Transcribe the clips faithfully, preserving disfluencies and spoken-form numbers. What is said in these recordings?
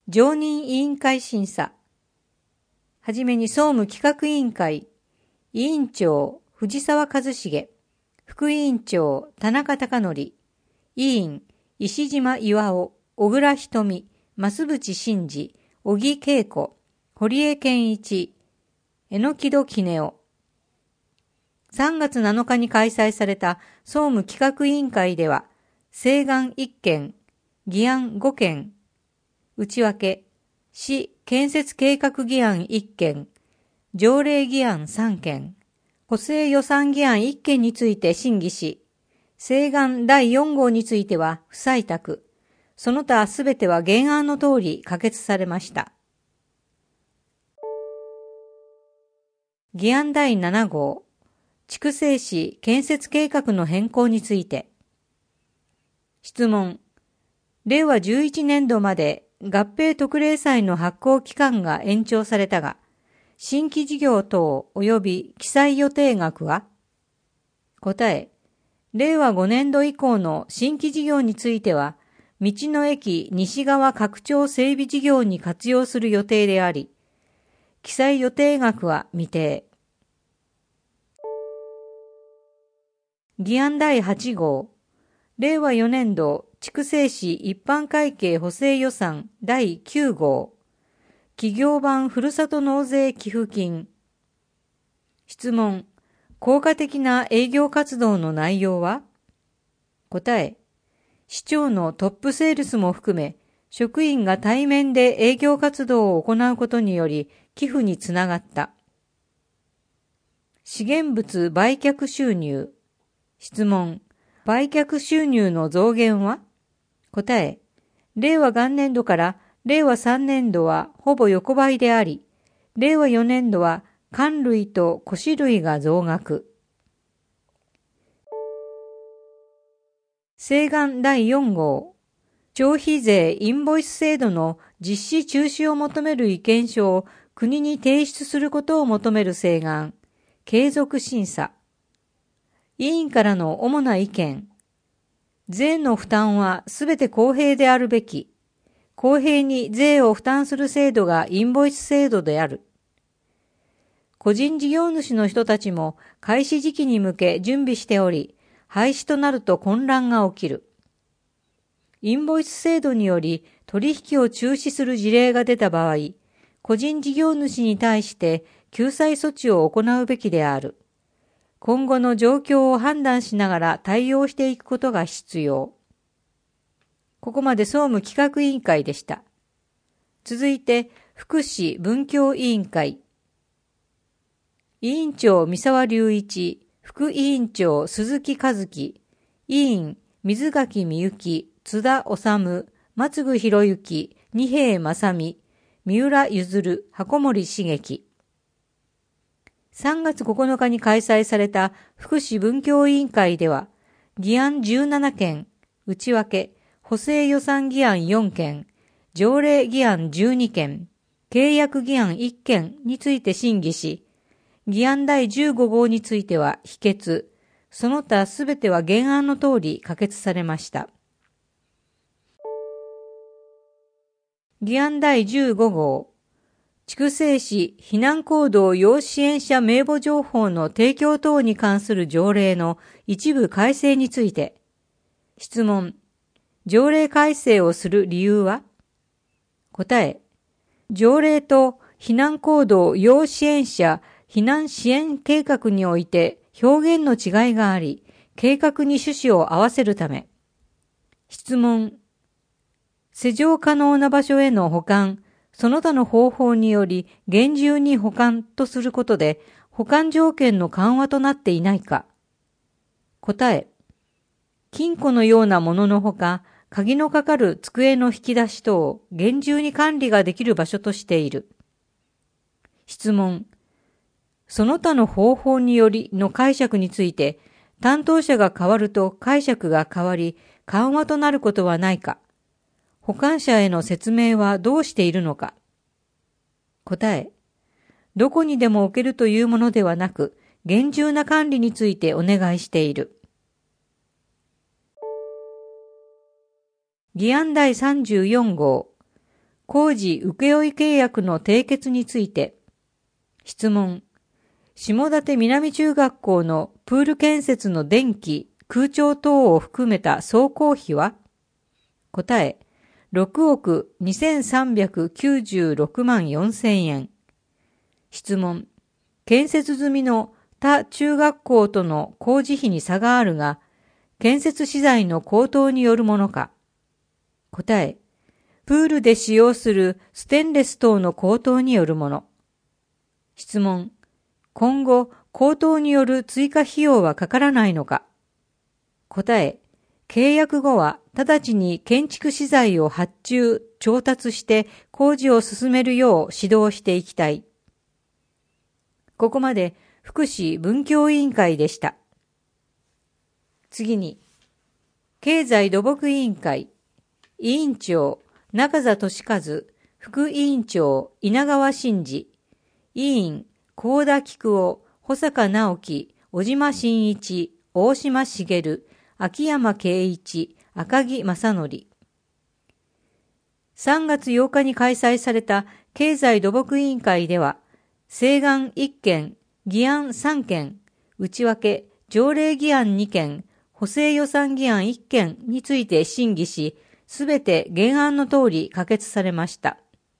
常任委員会審査。はじめに総務企画委員会、委員長、藤沢和重、副委員長、田中貴則、委員、石島巌、小倉瞳、増渕真嗣、小木恵子、堀江健一、榎戸杵夫。さんがつなのかに開催された総務企画委員会では、請願いっけん、議案ごけん、内訳、市建設計画議案いっけん、条例議案さんけん、補正予算議案いっけんについて審議し、請願だいよん号については不採択、その他すべては原案の通り可決されました。議案だいなな号、筑西市建設計画の変更について。質問。れいわじゅういちねんどまで合併特例債の発行期間が延長されたが、新規事業等及び記載予定額は？答え。れいわごねんど以降の新規事業については、道の駅西側拡張整備事業に活用する予定であり、記載予定額は未定。議案だいはち号、れいわよねんど筑西市一般会計補正予算だいきゅう号、企業版ふるさと納税寄付金。質問。効果的な営業活動の内容は？答え。市長のトップセールスも含め、職員が対面で営業活動を行うことにより寄付につながった。資源物売却収入。質問。売却収入の増減は？答え。れいわ元年度かられいわさんねんどはほぼ横ばいであり、れいわよねんどは柑類と菓子類が増額。請願だいよん号、消費税インボイス制度の実施中止を求める意見書を国に提出することを求める請願、継続審査。委員からの主な意見。税の負担はすべて公平であるべき。公平に税を負担する制度がインボイス制度である。個人事業主の人たちも開始時期に向け準備しており、廃止となると混乱が起きる。インボイス制度により取引を中止する事例が出た場合、個人事業主に対して救済措置を行うべきである。今後の状況を判断しながら対応していくことが必要。ここまで総務企画委員会でした。続いて、福祉文教委員会。委員長三沢隆一、副委員長鈴木和樹、委員水垣美幸、津田治、松具博之、二瓶正美、三浦譲、箱森茂樹。さんがつここのかに開催された福祉文教委員会では、議案じゅうななけん、内訳、補正予算議案よんけん、条例議案じゅうにけん、契約議案いっけんについて審議し、議案だいじゅうご号については否決、その他すべては原案の通り可決されました。議案だいじゅうご号、筑西市避難行動要支援者名簿情報の提供等に関する条例の一部改正について。質問。条例改正をする理由は？答え。条例と避難行動要支援者避難支援計画において表現の違いがあり、計画に趣旨を合わせるため。質問。施錠可能な場所への保管、その他の方法により厳重に保管とすることで保管条件の緩和となっていないか。答え。金庫のようなもののほか、鍵のかかる机の引き出し等を厳重に管理ができる場所としている。質問。その他の方法によりの解釈について、担当者が変わると解釈が変わり、緩和となることはないか。保管者への説明はどうしているのか。答え。どこにでも置けるというものではなく、厳重な管理についてお願いしている。議案だいさんじゅうよん号、 工事請負契約の締結について。質問。下館南中学校のプール建設の電気、空調等を含めた総工費は？答え。ろくおくにせんさんびゃくきゅうじゅうろくまんよんせんえん。質問。建設済みの他中学校との工事費に差があるが、建設資材の高騰によるものか？答え。プールで使用するステンレス等の高騰によるもの。質問。今後、高騰による追加費用はかからないのか？答え。契約後は直ちに建築資材を発注、調達して工事を進めるよう指導していきたい。ここまで福祉文教委員会でした。次に、経済土木委員会、委員長、中座俊和、副委員長、稲川真二、委員、幸田菊夫、保坂直樹、小島真一、大島茂、秋山圭一、赤木正則。さんがつようかに開催された経済土木委員会では、請願いっけん、議案さんけん、内訳、条例議案にけん、補正予算議案いっけんについて審議し、すべて原案の通り可決されました。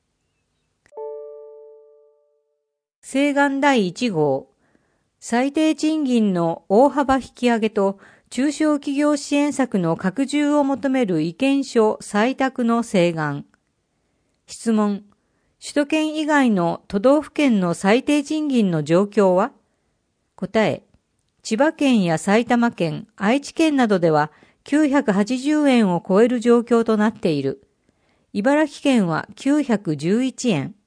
請願だいいちごう、最低賃金の大幅引き上げと中小企業支援策の拡充を求める意見書採択の請願。質問。首都圏以外の都道府県の最低賃金の状況は？答え。千葉県や埼玉県、愛知県などではきゅうひゃくはちじゅうえんを超える状況となっている。茨城県はきゅうひゃくじゅういちえん。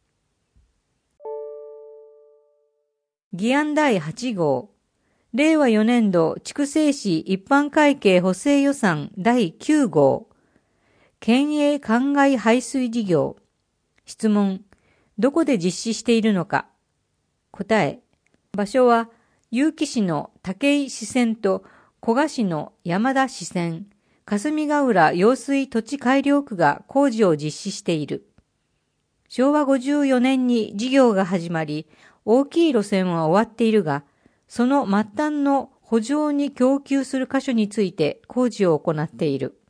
議案だいはちごう、れいわよねんど筑西市一般会計補正予算だいきゅうごう、県営灌漑排水事業。質問。どこで実施しているのか？答え。場所は、結城市の武井支線と古賀市の山田支線、霞ヶ浦用水土地改良区が工事を実施している。しょうわごじゅうよねんに事業が始まり、大きい路線は終わっているが、その末端の補助に供給する箇所について工事を行っている。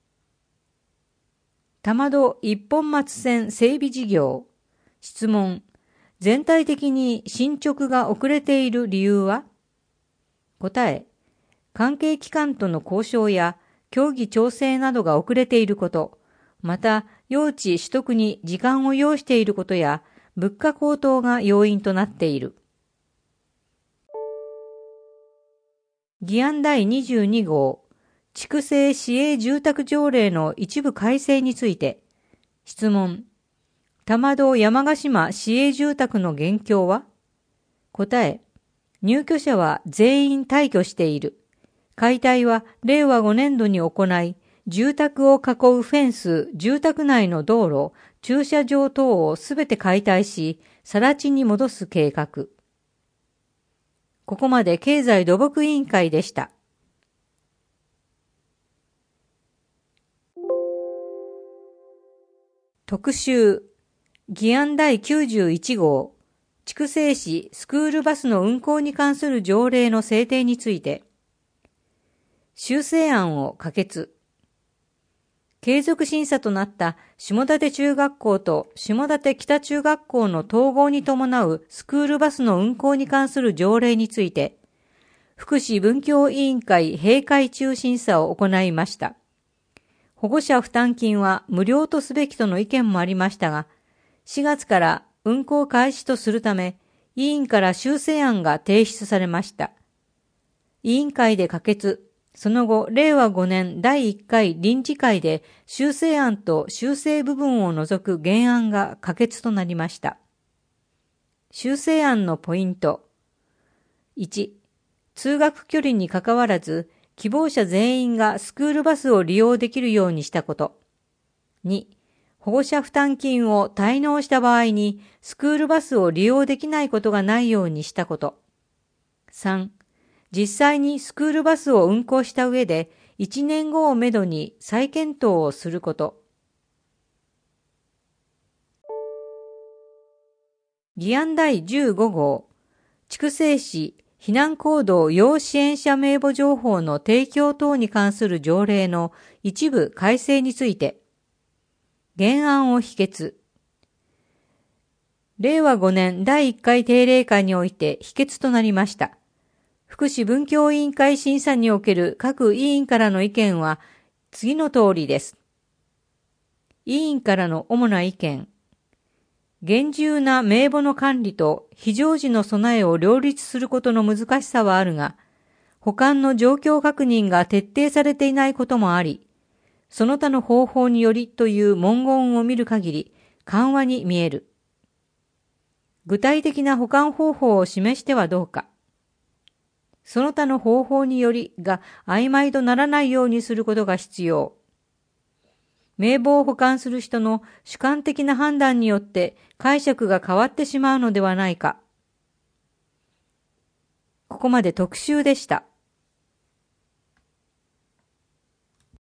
玉戸一本松線整備事業。質問。全体的に進捗が遅れている理由は？答え。関係機関との交渉や協議調整などが遅れていること、また用地取得に時間を要していることや物価高騰が要因となっている。議案だいにじゅうにごう、筑西市営住宅条例の一部改正について。質問。玉戸山鹿島市営住宅の現況は？答え。入居者は全員退去している。解体はれいわごねんどに行い、住宅を囲うフェンス、住宅内の道路、駐車場等をすべて解体し、更地に戻す計画。ここまで経済土木委員会でした。特集。議案だいきゅうじゅういちごう、筑西市スクールバスの運行に関する条例の制定について。修正案を可決。継続審査となった下館中学校と下館北中学校の統合に伴うスクールバスの運行に関する条例について、福祉文教委員会閉会中審査を行いました。保護者負担金は無料とすべきとの意見もありましたが、しがつから運行開始とするため、委員から修正案が提出されました。委員会で可決、その後、れいわごねんだいいっかい臨時会で修正案と修正部分を除く原案が可決となりました。修正案のポイント。いち、通学距離にかかわらず、希望者全員がスクールバスを利用できるようにしたこと。に、保護者負担金を滞納した場合にスクールバスを利用できないことがないようにしたこと。さん、実際にスクールバスを運行した上でいちねんごをめどに再検討をすること。 議案だいじゅうご号、筑西市避難行動要支援者名簿情報の提供等に関する条例の一部改正について、原案を否決。れいわごねんだいいっかい定例会において否決となりました。福祉文教委員会審査における各委員からの意見は次の通りです。委員からの主な意見。厳重な名簿の管理と非常時の備えを両立することの難しさはあるが、保管の状況確認が徹底されていないこともあり、その他の方法によりという文言を見る限り緩和に見える。具体的な保管方法を示してはどうか。その他の方法によりが曖昧とならないようにすることが必要。名簿を保管する人の主観的な判断によって解釈が変わってしまうのではないか。ここまで特集でした。